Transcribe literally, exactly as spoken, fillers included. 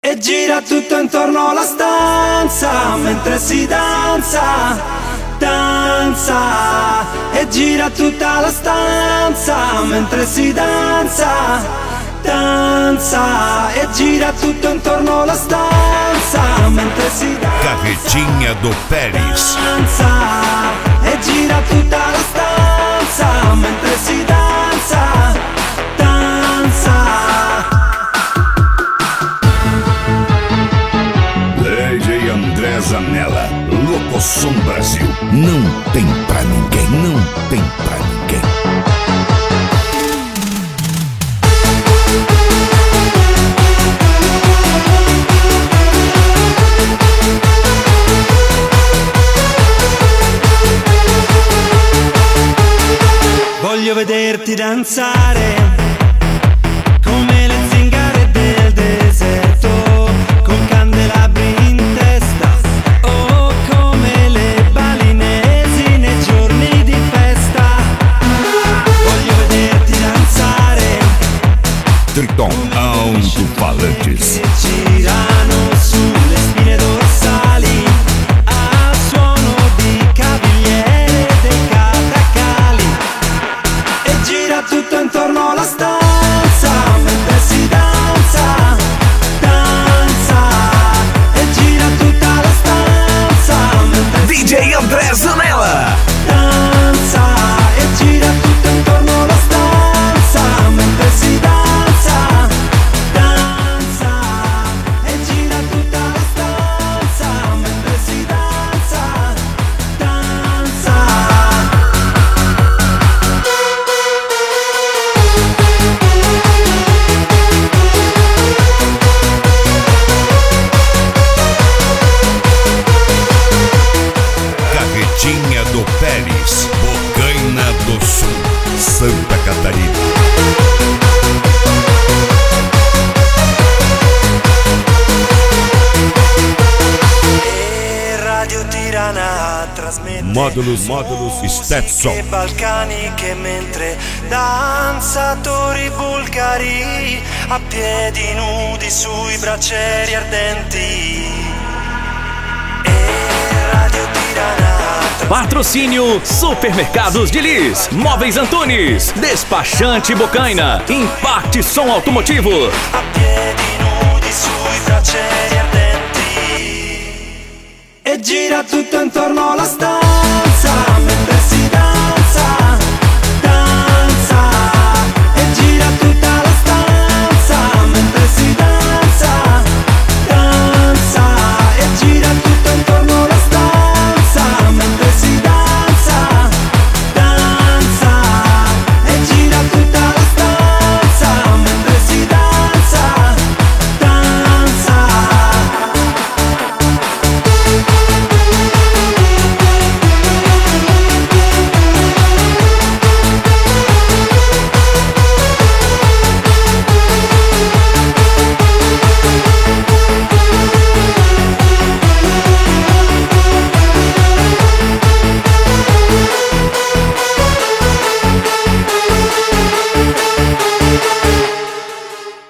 E gira tutto intorno alla stanza mentre si danza, danza. E gira tutta la stanza mentre si danza, danza. E gira tutto intorno alla stanza mentre si danza. Carretinha do Pérez. Danza. E gira tutta la stanza mentre si danza, danza. Zanella, Locosom Brasil. Não tem pra ninguém, não tem pra ninguém. Voglio vederti danzare come le zingare del deserto, con candelabri in testa. Triton Alto-Falantes. Girano sulle spine dorsali al suono di cavigliere dei catacali. E gira tutto intorno alla stanza mentre si danza, danza. E gira tutta la stanza mentre D J André Zanella. Danza. E gira tutto intorno alla stanza mentre si danza. Carretinha do Pérez, Bocaina do Sul, Santa Catarina. Radio Tirana trasmette Módulos, módulos, Stetson. musiche balcaniche mentre danzatori bulgari a piedi nudi sui braccieri ardenti. E Radio Tirana. Patrocínio Supermercados de Lis, Móveis Antunes, Despachante Bocaina, Impact Som Automotivo. A piedi nudi sui braccieri ardenti. E gira tutto intorno alla stanza